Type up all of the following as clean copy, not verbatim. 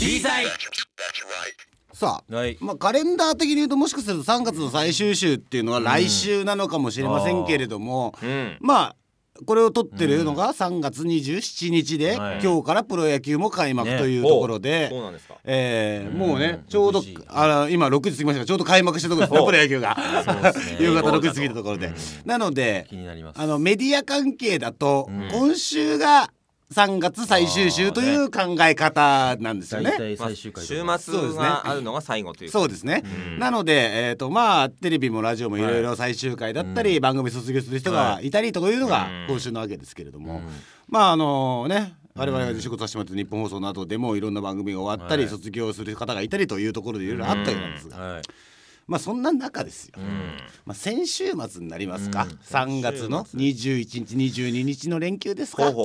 B 隊。 さあ、 はい、 カレンダー的に言うともしかすると3月の最終週っていうのは来週なのかもしれませんけれども、これを撮ってるのが3月27日で、今日からプロ野球も開幕というところで、 そうなんですか。 もうねちょうど今6時過ぎましたがちょうど開幕したところですねプロ野球が夕方6時過ぎたところで、なので気になります。 メディア関係だと、今週が3月最終週という考え方なんですよね。 大体最終回、週末があるのが最後というそうですね、なので、テレビもラジオもいろいろ最終回だったり、番組卒業する人がいたりというのが今週なわけですけれども、我々が仕事させてもらって日本放送などでもいろんな番組が終わったり、卒業する方がいたりというところでいろいろあったようなんですが、そんな中ですよ、先週末になりますか、3月の21日22日の連休ですか。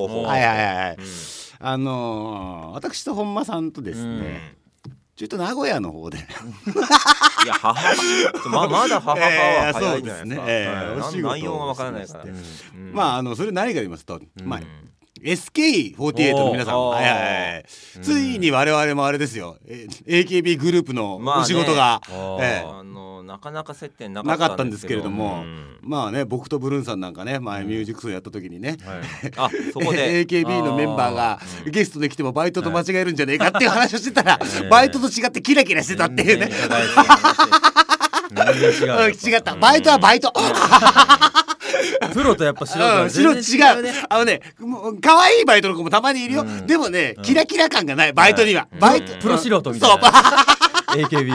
私と本間さんとですね、ちょっと名古屋の方でいやまだ母は早いじゃないですか。内容がわからないから、 それ何か言いますと、SKE48 の皆さん、ついに我々もあれですよ、AKB グループのお仕事が、 なかなか接点なかったんですけれども、僕とブルーンさんなんかね前ミュージックソーやった時にね、 そこで AKB のメンバーがゲストで来てもバイトと間違えるんじゃねえかっていう話をしてたら、バイトと違ってキラキラしてたっていうね。違った、バイトはバイトプロとやっぱ素人は全然違うね。 可愛いバイトの子もたまにいるよ、でもねキラキラ感がないバイトには、 プロ素人みたいなAKB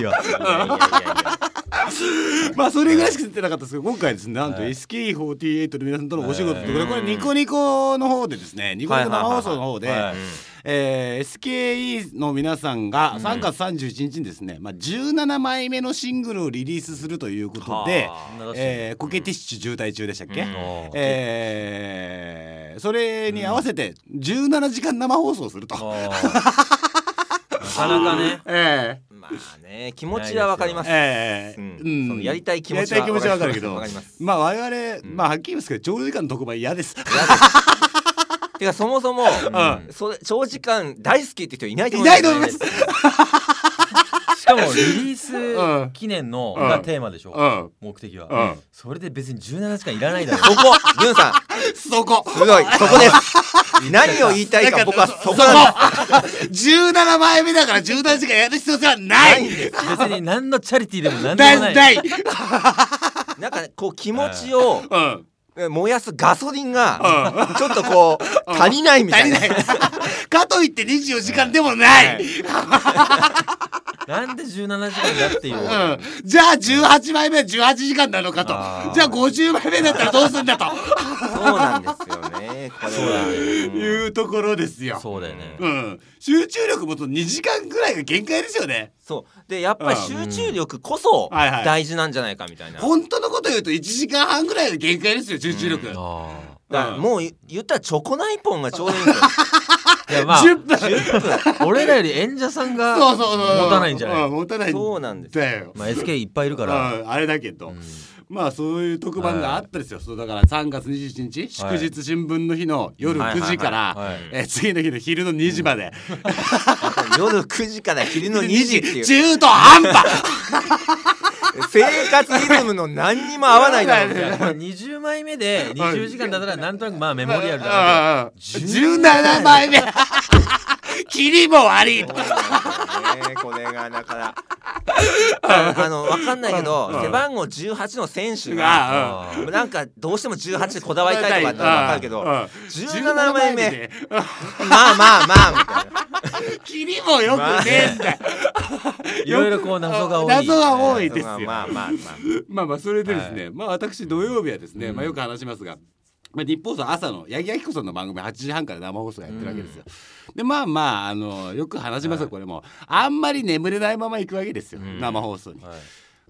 はそれぐらいしか言ってなかったですけど、今回ですねなんと SKE48 の皆さんとのお仕事ということで、これニコニコの方でですね、ニコニコ生放送の方でSKE の皆さんが3月31日にですね、17枚目のシングルをリリースするということで、コケティッシュ渋滞中でしたっけ、それに合わせて17時間生放送すると、 なかなかね、気持ちはわかります。やりたい気持ちはわかるけど、我々はっきり言いますけど長時間の特番嫌です。 てかそもそも長時間大好きって人いないと思います。 しかもリリース記念のがテーマでしょ、目的は。それで別に17時間いらないだろ。そこユンさん、 そこすごい、そこです。何を言いたいか僕はそこなんです。 17枚目だから17時間やる必要性はないんです。 別に何のチャリティーでも何でもない。なんかこう気持ちを燃やすガソリンがちょっとこう足りないみたいな。 かといって24時間でもない。 なんで17時間だっていう、 じゃあ18枚目は18時間なのかと、じゃあ50枚目だったらどうするんだと。 そうなんですよね、これはいうところですよ。 そうだよね、 集中力も2時間ぐらいが限界ですよね。 そうでやっぱり集中力こそ大事なんじゃないかみたいな、 本当のこと言うと1時間半ぐらいが限界ですよ、集中力。 もう言ったらチョコナイポンがちょうどいいんですよ。 10分俺らより演者さんが持たないんじゃない。 持たないんそうなんですよ。 SK いっぱいいるからあれだけど、そういう特番があったですよ。だから3月27日祝日新聞の日の夜9時から次の日の昼の2時まで、 夜9時から昼の2時っていう中途半端生活リズムの何にも合わないだろうみたいな。20枚目で20時間だったらなんとなくメモリアルだな。 17枚目キリも悪い。 これがだから分かんないけど、背番号18の選手がなんかどうしても18でこだわりたいとかって分かるけど、17枚目まあみたいな。 キリもよくねえんだよ。 いろいろこう謎が多いですよ。それでですね、 はい、 私土曜日はですね、よく話しますが、日本放送朝の八木亜希子さんの番組8時半から生放送やってるわけですよ。でよく話しますが、これもあんまり眠れないまま行くわけですよ、生放送に。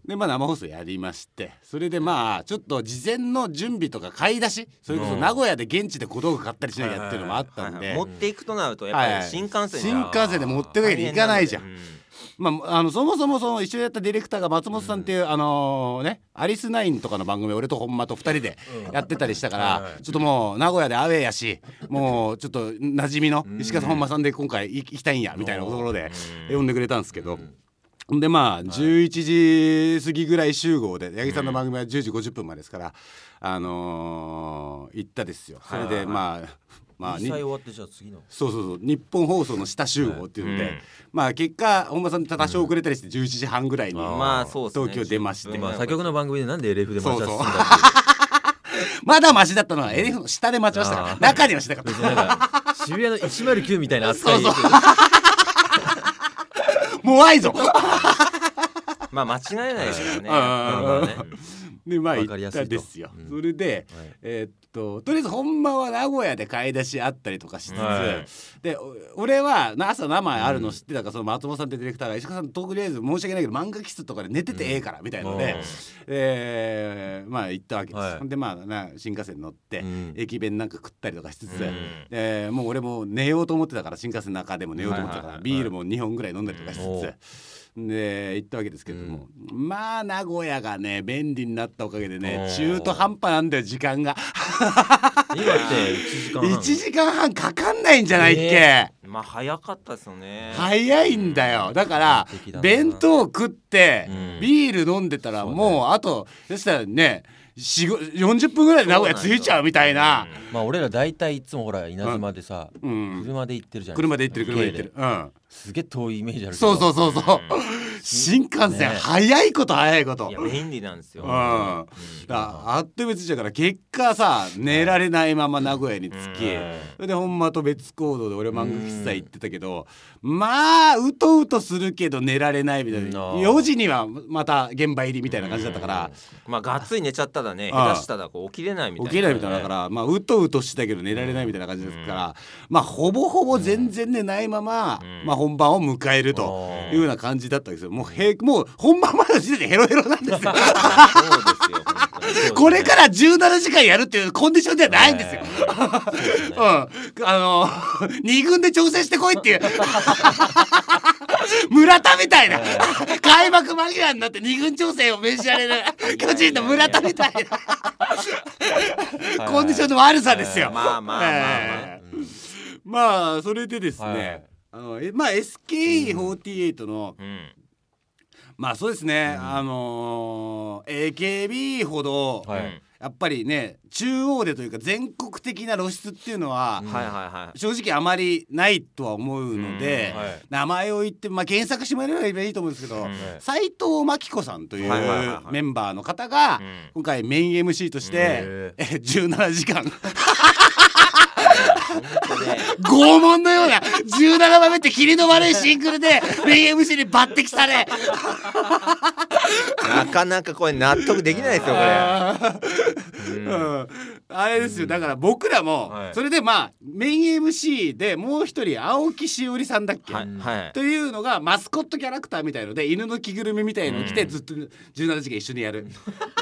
で生放送やりまして、それでちょっと事前の準備とか買い出し、それこそ名古屋で現地で小道具買ったりしなきゃっていうのもあったんで、 持っていくとなるとやっぱり新幹線で持っていくわけにいかないじゃん。そもそもその一緒にやったディレクターが松本さんっていう、アリスナインとかの番組俺と本間と2人でやってたりしたから、ちょっともう名古屋でアウェーやし、もうちょっと馴染みの石川さん本間さんで今回行きたいんやみたいなところで呼んでくれたんですけど、で11時過ぎぐらい集合で、八木さんの番組は10時50分までですから、行ったですよ。それで実際終わって、じゃあ次のそう日本放送の下集合っていうので、結果本間さん多少遅れたりして11時半ぐらいに東京出まして、 他局の番組でなんで LF で待ち合わせするんだってまだマシだったのは LF の下で待ちましたから、中にはしなかった。 渋谷の109みたいな扱い。 もう愛ぞ間違えないですよね。 で行ったんですよ。それで、とりあえず本間は名古屋で買い出しあったりとかしつつ、で俺は朝生あるの知ってたから、その松本さんってディレクターが石川さんとりあえず申し訳ないけど漫画喫茶とかで寝ててええからみたいなので、行ったわけです。で新幹線乗って駅弁なんか食ったりとかしつつ、もう俺も寝ようと思ってたから、新幹線の中でも寝ようと思ってたから、ビールも2本ぐらい飲んだりとかしつつで行ったわけですけども、名古屋がね便利になったおかげでね、中途半端なんだよ時間が。 今って 1時間半かかんないんじゃないっけ。 早かったですよね。 早いんだよ。だから弁当食ってビール飲んでたら、もうあとそしたらね40分ぐらいで名古屋着いちゃうみたいな。 俺ら大体いつもほら稲妻でさ、車で行ってるじゃないですか。 車で行ってる。 すげえ遠いイメージあるけど。そう新幹線早いこと。 いや便利なんですよ。 あっという間だから、結果さ寝られないまま名古屋に着き、それで本間と別行動で俺漫画喫茶行ってたけど、うとうとするけど寝られないみたいな。4時にはまた現場入りみたいな感じだったから、 がっつり寝ちゃったらね、下手したら起きれないみたいな。 だからうとうとしたけど寝られないみたいな感じですから、ほぼほぼ全然寝ないまま本番を迎えるというような感じだったんですよ。もう本番前の時点でヘロヘロなんですよ。これから17時間やるっていうコンディションではないんですよ。2軍で調整してこいっていう村田みたいな開幕間際になって2軍調整を命じられる巨人の村田みたいなコンディションの悪さですよ。それでですね、SKE48 のそうですね、AKB ほど、やっぱりね中央でというか全国的な露出っていうのは、正直あまりないとは思うので、名前を言って検索してもらえればいいと思うんですけど、斉藤真希子さんというメンバーの方が今回メイン MC として17時間拷問のような17番目ってキリの悪いシングルでメイン MC に抜擢されなかなかこれ納得できないですよこれ。 あれですよ。だから僕らもそれでメイン MC でもう一人青木しおりさんだっけ、というのがマスコットキャラクターみたいので犬の着ぐるみみたいのを着てずっと17時間一緒にやる。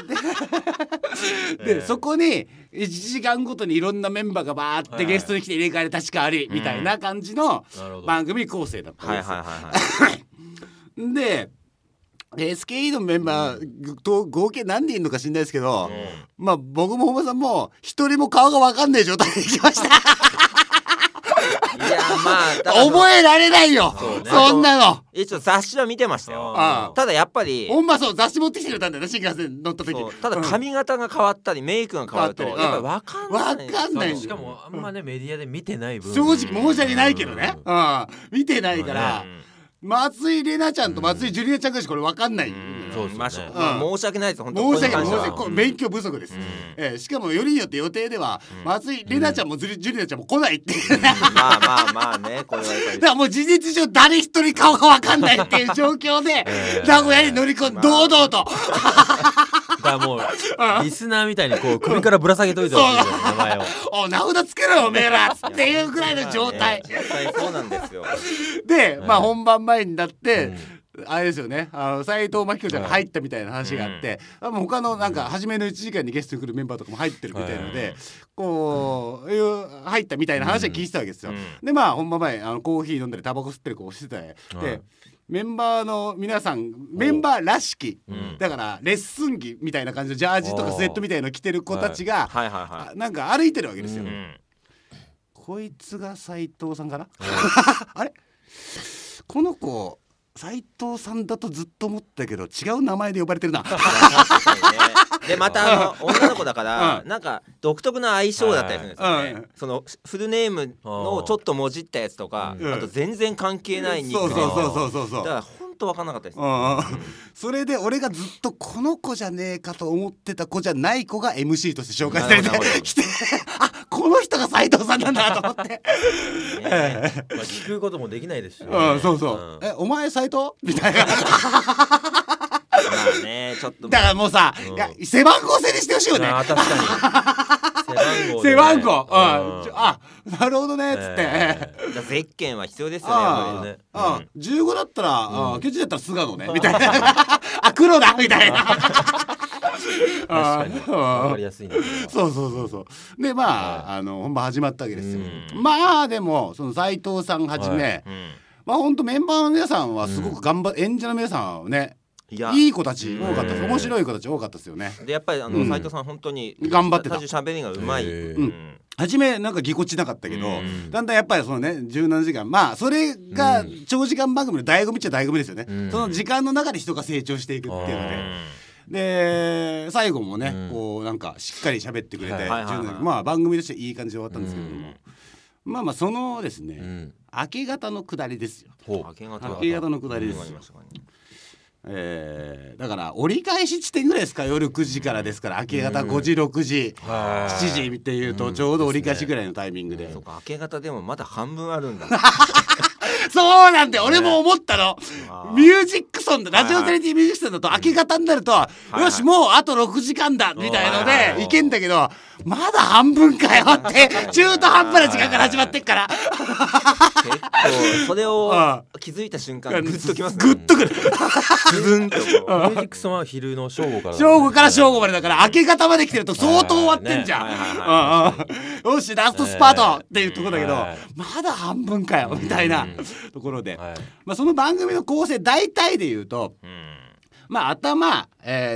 でそこに1時間ごとにいろんなメンバーがバーってゲストに来て入れ替えで立ち替わりみたいな感じの番組構成だったんですよ。でSKE のメンバーと合計何人いるのか知んないですけど、僕も本間さんも一人も顔が分かんない状態で行きました。 いや覚えられないよ、そんなの。 一応雑誌は見てましたよ。ただやっぱり本間雑誌持ってきてくれたんだよね、新幹線乗った時。 ただ髪型が変わったりメイクが変わるとやっぱり分かんない。 しかもあんまねメディアで見てない分正直申し訳ないけどね、見てないから松井玲奈ちゃんと松井ジュリアちゃんがしこれ分かんない。 申し訳ないです。本当申し訳ない。勉強不足です。しかもよりによって予定では松井玲奈ちゃんもジュリアちゃんも来ないっていう。 まあね、これはだからもう事実上誰一人顔が分かんないっていう状況で名古屋に乗り込んで堂々と。 だからもうリスナーみたいにこう首からぶら下げといてほしい名前を。 お名札つけろよおめえらっていうぐらいの状態。 そうなんですよ。 で本番前になってあれですよね、斉藤真希子ちゃんが入ったみたいな話があって、もう他のなんか初めの1時間にゲストに来るメンバーとかも入ってるみたいので、こう入ったみたいな話は聞いてたわけですよ。でまあ本番前コーヒー飲んだりタバコ吸ってる子をしてたで、メンバーの皆さんメンバーらしき、だからレッスン着みたいな感じのジャージとかスウェットみたいの着てる子たちがなんか歩いてるわけですよ。こいつが斉藤さんかなあれこの子斉藤さんだとずっと思ったけど違う名前で呼ばれてるなでまた女の子だからなんか独特な相性だったりするんですよね。そのフルネームのちょっともじったやつとか、あと全然関係ないニックネームだから本当分かんなかったです。 それで俺がずっとこの子じゃねえかと思ってた子じゃない子が MC として紹介されてきてあこの人が斉藤さんなんだと思って聞くこともできないですし、 そうそうお前斉藤みたいなちょっとだからもうさ、背番号制にしてほしいよね。 確かに背番号あなるほどねっつってゼッケンは必要ですよね。 15だったらケチだったら菅野ねみたいなあ黒だみたいな確かに分かりやすいね。 そうでまあ本番始まったわけですよ。まあでもその斉藤さんはじめまあ本当メンバーの皆さんはすごく演者の皆さんはねいい子たち多かったです。面白い子たち多かったですよね。 でやっぱり斉藤さん本当に頑張ってた。 喋りがうまい。 初めなんかぎこちなかったけど、だんだんやっぱりそのね17時間まあそれが長時間番組の醍醐味っちゃ醍醐味ですよね。その時間の中で人が成長していくっていうので最後もねこうなんかしっかり喋ってくれてまあ番組としていい感じで終わったんですけれども、まあそのですね明け方の下りですよ。明け方の下りですよ。だから折り返し地点ぐらいですか。夜9時からですから明け方5時6時7時っていうとちょうど折り返しぐらいのタイミングで、 そうか明け方でもまだ半分あるんだそうなんで俺も思ったの。ミュージックソンだラジオテレビミュージックソンだと明け方になるとよしもうあと6時間だみたいのでいけんだけどまだ半分かよって中途半端な時間から始まってっから結構それを気づいた瞬間グッときますね。 グッとくる自分とミュージックソンは昼の正午から正午までだから明け方まで来てると相当終わってんじゃん。よしラストスパートっていうところだけどまだ半分かよみたいなところで、まあその番組の構成大体で言うとまあ頭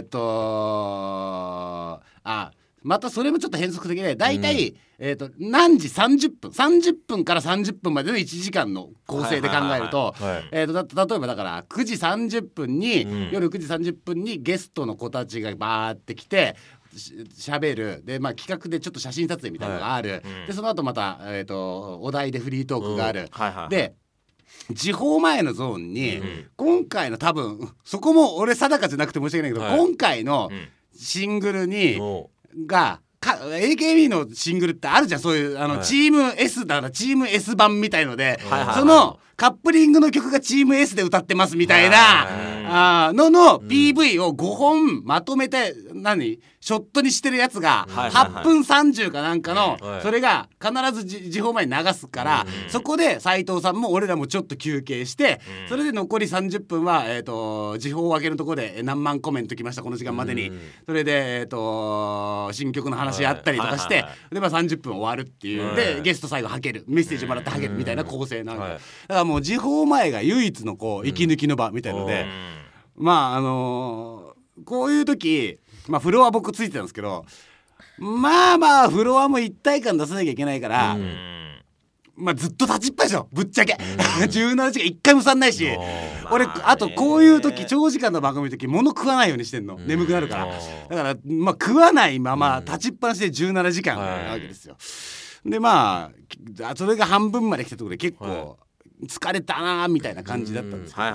またそれもちょっと変則的で大体何時30分から30分までの1時間の構成で考えると例えばだから9時30分に夜9時30分にゲストの子たちがバーって来て喋るで、まあ、企画でちょっと写真撮影みたいなのがある、でその後また、お題でフリートークがある、で時報前のゾーンに、今回の多分そこも俺定かじゃなくて申し訳ないけど、今回のシングルにがAKB のシングルってあるじゃん。そういうチーム S だからチーム S 版みたいので、そのカップリングの曲がチーム S で歌ってますみたいなの PV を5本まとめてショットにしてるやつが8分30かなんかのそれが必ず時報前に流すからそこで斉藤さんも俺らもちょっと休憩してそれで残り30分は時報明けのところで何万コメント来ましたこの時間までにそれで新曲の話あったりとかしてでまあ30分終わるっていうでゲスト最後はけるメッセージもらってはけるみたいな構成なんでだからもう時報前が唯一のこう息抜きの場みたいのでまあこういう時まあフロア僕ついてたんですけどまあフロアも一体感出さなきゃいけないからまあずっと立ちっぱでしょぶっちゃけ17時間一回もさんないし俺あとこういう時長時間の番組の時物食わないようにしてんの眠くなるからだからまあ食わないまま立ちっぱなしで17時間なわけですよ。でまあそれが半分まで来たところで結構疲れたなみたいな感じだったんですけど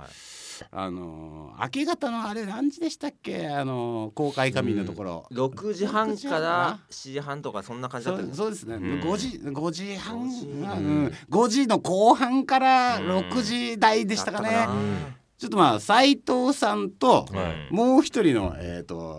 明け方のあれ何時でしたっけ公開仮眠のところ 6時半から7時半とかそんな感じだったんですそうですね5時半5時の後半から6時台でしたかね。ちょっとまあ斉藤さんともう一人の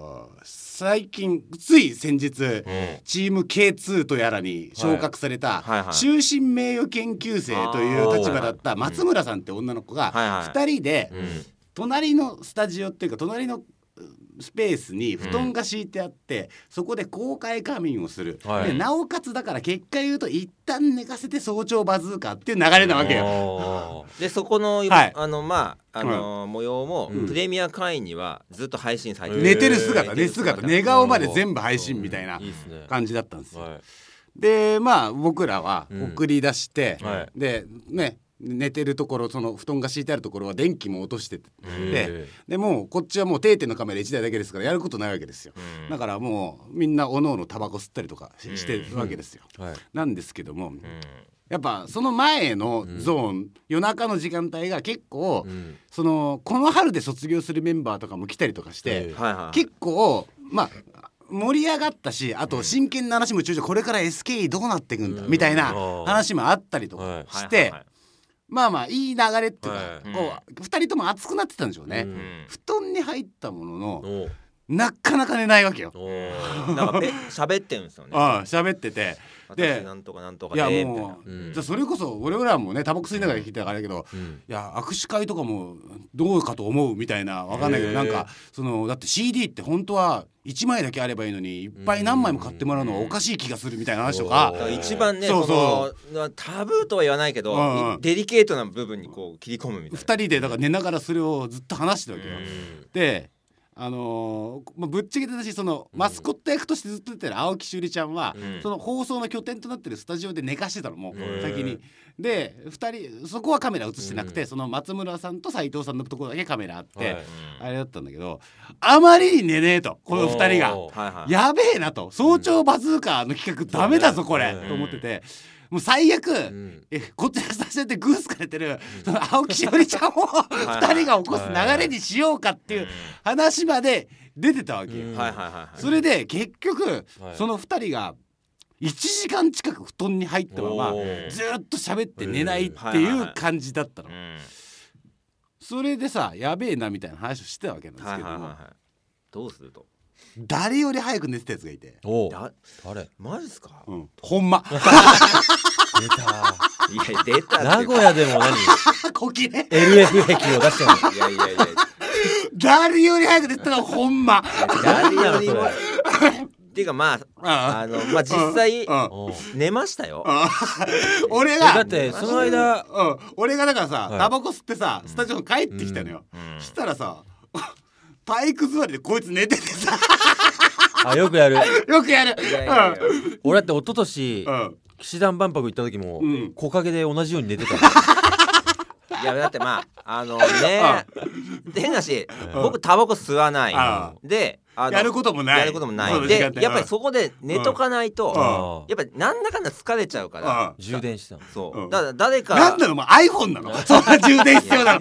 最近つい先日、チーム K2 とやらに昇格された終身名誉研究生という立場だった松村さんって女の子が2人で隣のスタジオっていうか隣のスペースに布団が敷いてあって、そこで公開仮眠をする、でなおかつだから結果言うと一旦寝かせて早朝バズーカっていう流れなわけよ。 でそこの、模様も、プレミア会員にはずっと配信されてる、 寝てる姿寝顔まで全部配信みたいな感じだったんですよ。でまあ僕らは送り出して、でね寝てるところその布団が敷いてあるところは電気も落としてて、でもうこっちはもう定点のカメラ1台だけですからやることないわけですよ。だからもうみんなおのおのタバコ吸ったりとかしてるわけですよ。なんですけども、やっぱその前のゾーン、夜中の時間帯が結構、そのこの春で卒業するメンバーとかも来たりとかして、結構まあ盛り上がったし、あと真剣な話もこれから SKE どうなっていくんだみたいな話もあったりとかして、まあまあいい流れっていうか、こう2人とも熱くなってたんでしょうね。布団に入ったもののなかなか寝ないわけよ。 なんか喋ってるんですよね。 喋ってて、 でなんとかなんとかでみたいな。 じゃあそれこそ俺らもねタバコ吸いながら聞いてたからだけど、いや握手会とかもどうかと思うみたいな、わかんないけど、なんかそのだって CD って本当は1枚だけあればいいのにいっぱい何枚も買ってもらうのはおかしい気がするみたいな話とか、 一番ねそのタブーとは言わないけど、デリケートな部分にこう切り込むみたいな。 2人でだから寝ながらそれをずっと話してたわけよ。でぶっちゃけたし、そのマスコット役としてずっと出てる青木しゅりちゃんは、その放送の拠点となってるスタジオで寝かしてたのもう先に。で2人そこはカメラ映してなくて、その松村さんと斉藤さんのところだけカメラあって、あれだったんだけど、あまりに寝ねえとこの2人が、やべえなと、早朝バズーカの企画ダメだぞこれと思ってて。もう最悪、こっちのスタジオでグースかれてるその青木しおりちゃんを2人が起こす流れにしようかっていう話まで出てたわけよ。それで結局その2人が1時間近く布団に入ったままずっと喋って寝ないっていう感じだったの。それでさ、やべえなみたいな話をしてたわけなんですけども、 どうすると誰より早く寝てたやつがいて。 誰？マジっすか？ ほんま出た。出た。 名古屋でも何？ こきね。 LF 壁を出してるの。 いや。 誰より早く寝てたのほんま。 誰よりも。っていうかまあ実際寝ましたよ。 俺がだってその間、 俺がだからさタバコ吸ってさスタジオに帰ってきたのよ。したらさ。体育座りでこいつ寝ててさよくやる俺だって一昨年騎士団万博行った時も木陰で同じように寝てた。 いやだってまあ変なし、僕タバコ吸わないでやることもないで、やっぱりそこで寝とかないとやっぱりなんだかんだ疲れちゃうから充電したの。 そうだから誰かなんだろう、iPhone なのそんな充電必要なの。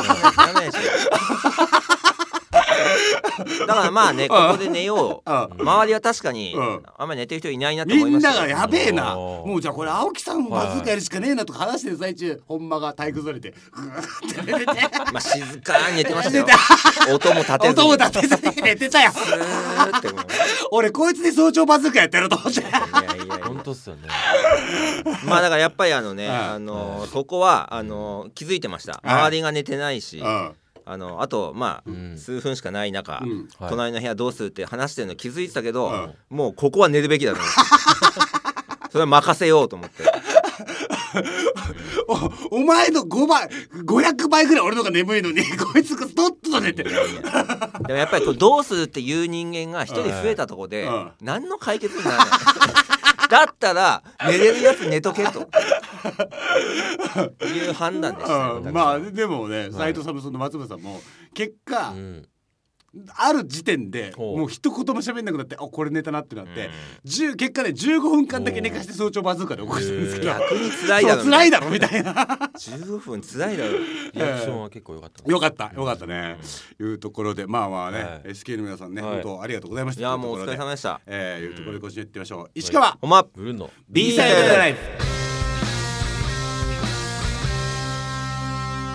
だからまあね、ここで寝よう。周りは確かにあんまり寝てる人いないなと思いました。 みんながやべえな、もうじゃあこれ青木さんバズーカやるしかねえなとか話してる最中、ほんまが体育座りでまあ静かに寝てましたよ。音も立てずに寝てたよ。俺こいつで早朝バズーカやってやろうと思って。 本当っすよね。 まあだからやっぱりそこは気づいてました。周りが寝てないし、あとまあ数分しかない中、隣の部屋どうするって話してるの気づいてたけど、もうここは寝るべきだと思ってそれは任せようと思って。 お前の5倍500倍ぐらい俺の方が眠いのにこいつがとっと寝てる。 でもやっぱりどうするっていう人間が一人増えたところで何の解決にならない。だったら寝れるやつ寝とけという判断でした。 まあでもね、斉藤さんもその松村さんも結果、ある時点でもう一言も喋んなくなって、これ寝たなってなって、結果ね15分間だけ寝かして早朝バズーカで起こしたんですけど、 逆に辛いだろみたいな。 15分辛いだろ。 リアクションは結構良かったね。いうところでまあね、SK の皆さんね、本当ありがとうございました。 いやもうお疲れ様でした。 いうところで今週やってみましょう。石川ほんまブルーの B サイドライフ。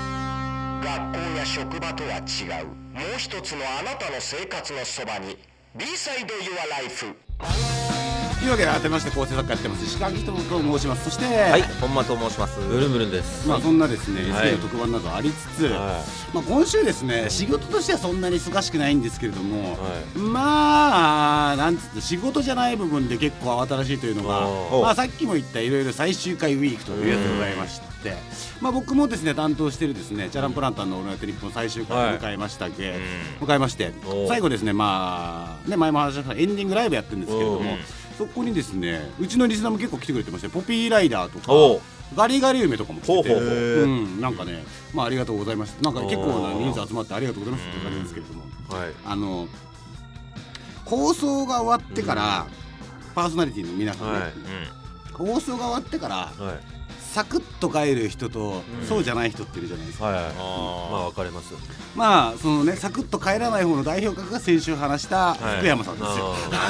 学校や職場とは違うもう一つのあなたの生活のそばに B-Side Your Life。というわけで改めまして構成作家やってます石川人と申します。そしてはい本間と申します。 ブルンブルンです。 そんなですね SK の特番などありつつ、今週ですね仕事としてはそんなに忙しくないんですけれども、なんつって仕事じゃない部分で結構慌ただしいというのが、さっきも言ったいろいろ最終回ウィークというやつでございまして、僕もですね担当しているですねチャランポランタンのオールナイトニッポン最終回を迎えまして最後ですね前も話したエンディングライブやってるんですけれども、そこにですねうちのリスナーも結構来てくれてまして、ポピーライダーとかガリガリ梅とかも来てて、なんかねありがとうございます。なんか結構な人数集まってありがとうございますって感じですけれども、放送が終わってからパーソナリティの皆さんね、放送が終わってからサクッと帰る人とそうじゃない人っているじゃないですか。 分かれます。 そのねサクッと帰らない方の代表格が先週話した福山さんですよ。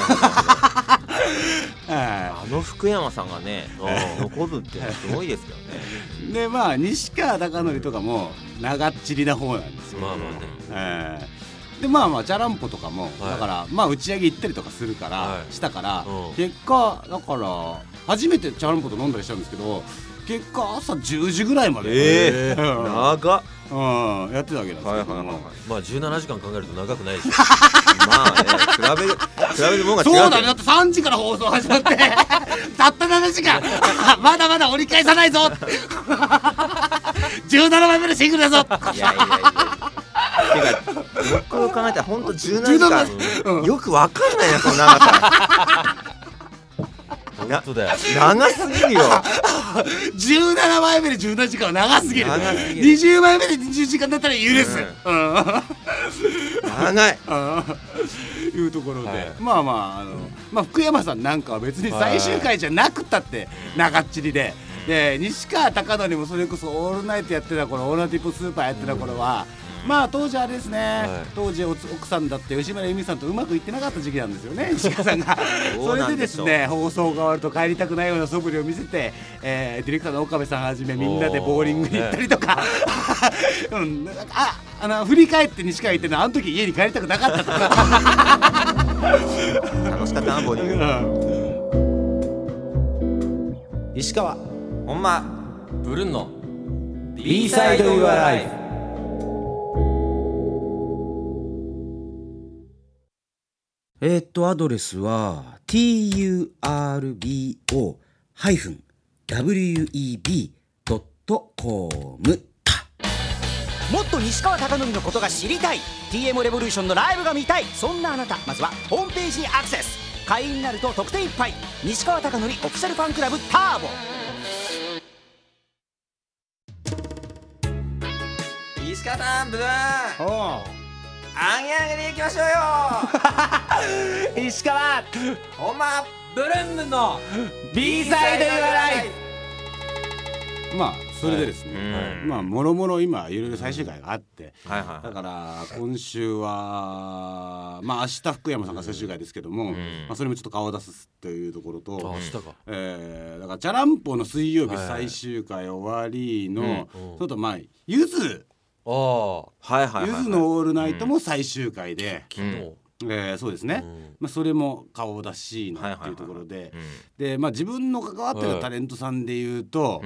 あの福山さんがね残るってすごいですけどね。 で西川貴教とかも長っちりな方なんですよ。でチャランポとかもだから打ち上げ行ったりとかするからしたから結果だから初めてチャランポと飲んだりしたんですけど、結果朝10時ぐらいまで長っやってたわけなんですけども、 17時間考えると長くないでしょ。 比べるもんが違う。 そうだね、だって3時から放送始まってたった7時間まだまだ折り返さないぞ17枚目のシングルだぞ。 いやよく考えたらほんと17時間よくわかんないなその長さ。 本当だよ、 長すぎるよ。 17枚目で17時間は長すぎる。20枚目で20時間だったら許す。 長いいうところで、福山さんなんかは別に最終回じゃなくたって長っちりで、西川貴教もそれこそオールナイトやってた頃、オールナイトニッポンスーパーやってた頃は当時あれですね、当時奥さんだって吉村由美さんとうまくいってなかった時期なんですよね、西川さんが。それでですね放送が終わると帰りたくないような素振りを見せて、ディレクターの岡部さんはじめみんなでボーリングに行ったりとか振り返って西川言ってるのあの時家に帰りたくなかったとか楽しかったなボーリング。 石川ほんまブルンの B-Side Your Life。 アドレスは turbo-web.com。 もっと西川貴教のことが知りたい、 TM レボリューションのライブが見たい、そんなあなたまずはホームページにアクセス。会員になると特典いっぱい、西川貴教オフィシャルファンクラブターボ。 石川さんブルーンあげあげでいきましょうよ石川ほんまブルンブの B-Side Your Life。 それでですね、もろもろ今いろいろ最終回があって、だから今週は明日福山さんが最終回ですけども、それもちょっと顔を出すというところと、だからチャランポの水曜日最終回終わりのちょっとゆずゆずのオールナイトも最終回で、そうですね、それも顔出しのっていうところで、自分の関わってるタレントさんでいうと、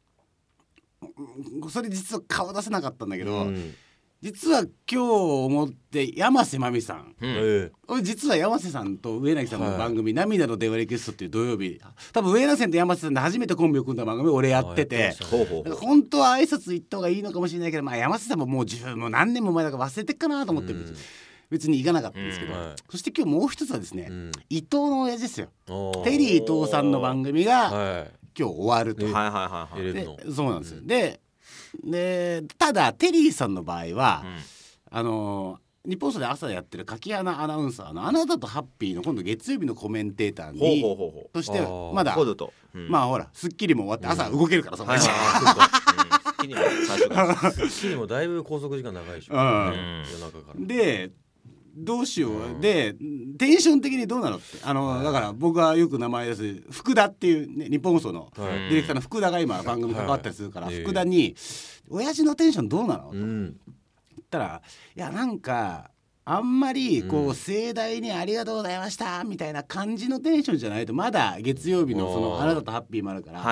それ実は顔出せなかったんだけど、実は今日思って山瀬まみさん、実は山瀬さんと上柳さんの番組、涙の電話リクエストっていう土曜日、多分上柳さんと山瀬さんで初めてコンビを組んだ番組を俺やってて、本当は挨拶行った方がいいのかもしれないけど、山瀬さんももう何年も前だから忘れてっかなと思って別に行かなかったんですけど、そして今日もう一つはですね、伊藤の親父ですよ。テリー伊藤さんの番組が今日終わると。そうなんですよ。でただテリーさんの場合は、日本放送で朝やってる柿穴アナウンサーのあなたとハッピーの今度月曜日のコメンテーターにとしてまだほらスッキリも終わって朝動けるからそこに。 スッキリもだいぶ拘束時間長いでしょ、夜中から。 でどうしよう、でテンション的にどうなのって、だから僕がよく名前出す福田っていう、ね、日本放送のディレクターの福田が今番組関わったりするから、福田に親父のテンションどうなのと言ったら、いやなんかあんまりこう盛大にありがとうございましたみたいな感じのテンションじゃないと、まだ月曜日のそのあなたとハッピーもあるから、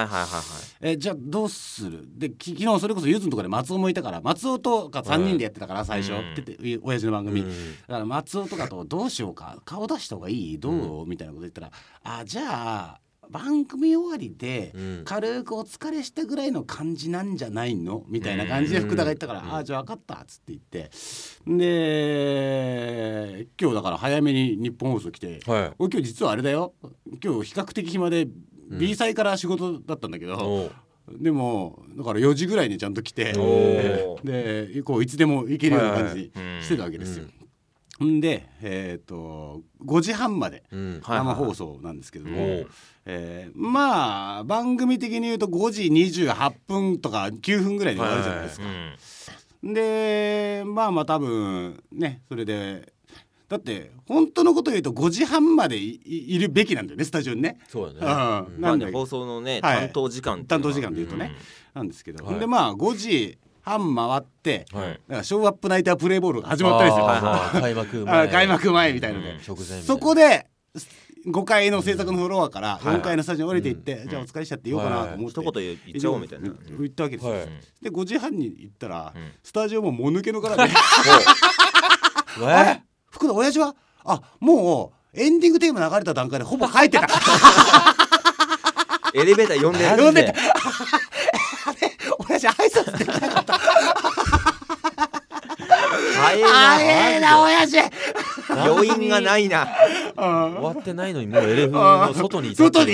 じゃあどうするで、昨日それこそゆずのところで松尾もいたから、松尾とか3人でやってたから最初、親父の番組、だから松尾とかとどうしようか、顔出した方がいいどう、みたいなこと言ったら、じゃあ番組終わりで軽くお疲れしたぐらいの感じなんじゃないのみたいな感じで福田が言ったから、じゃあ分かったっつって言って、で今日だから早めに日本放送来て、今日実はあれだよ、今日比較的暇で B 祭から仕事だったんだけど、でもだから4時ぐらいにちゃんと来て、でこういつでも行けるような感じにしてたわけですよ。んで、5時半まで生放送なんですけども、まあ番組的に言うと5時28分とか9分ぐらいで終わるじゃないですか。でまあ多分ね、それでだって本当のこと言うと5時半まで いるべきなんだよね、スタジオにね。 そうだね。なんで放送のね、担当時間で言うとね、なんですけど、でまあ5時半回って、だからショーアップナイタープレイボールが始まったりする、開幕前みたいなので、そこで5階の制作のフロアから4階のスタジオに降りていって、じゃあお疲れしちゃって言おうかなと思って、 一言言っちゃおうみたいな言ったわけですよ。で5時半に行ったらスタジオももぬけのからであれ福田親父はもうエンディングテーマ流れた段階でほぼ帰ってたエレベーター呼んでた親父挨拶できなかった早いな親父余韻がないな終わってないのにもうエレフの外にいたい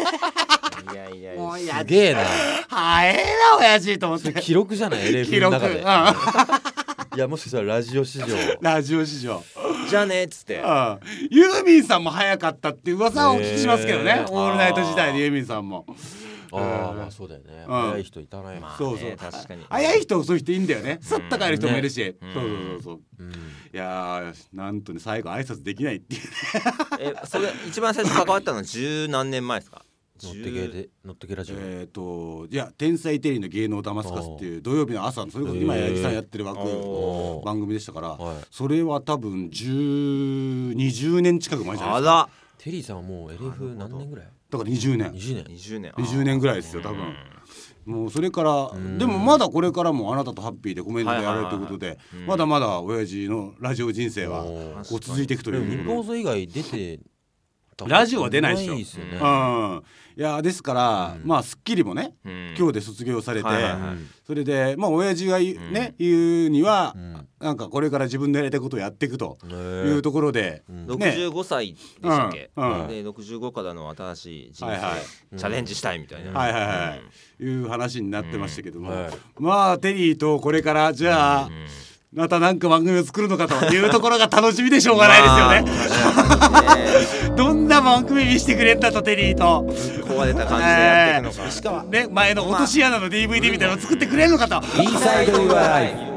やすげえな、 早いな親父と思って。 記録じゃない、エレフの中で。いやもしかしたらラジオ史上じゃあねっつって、 ユーミンさんも早かったって噂をお聞きしますけどね、オールナイト時代でユーミンさんも。 まあそうだよね、早い人いたね。 そう確かに早い人、そういう人いいんだよね。すっと帰る人もいるし、そういやなんとね最後挨拶できないっていうね。 それ一番最初関わったのは十何年前ですか？ 乗ってけラジオ。 いや天才テレビの芸能ダマスカスっていう土曜日の朝の、それこそ今八木さんやってる番組でしたから、それは多分20年近く前じゃないですか。 テリーさんはもう LF 何年ぐらい？ だから20年ぐらいですよ多分。もうそれからでもまだこれからもあなたとハッピーでコメントでやられるということで、まだまだ親父のラジオ人生はこう続いていくという。 日本放送以外出てラジオは出ないですよ。いやですから、まあ『スッキリ』もね、今日で卒業されて、それでまあ親父が言うには、なんかこれから自分のやりたいことをやっていくというところで、 65歳でしたっけ、で65からの新しい人生チャレンジしたいみたいないう話になってましたけども、まあテリーとこれからじゃあまた何か番組を作るのかというところが楽しみでしょうがないですよね。どんな番組見せてくれんだとテリーと壊れた感じでやっていくのか、 しかもね前の落とし穴の DVD みたいなのを作ってくれるのかと。 インサイドユアライフ。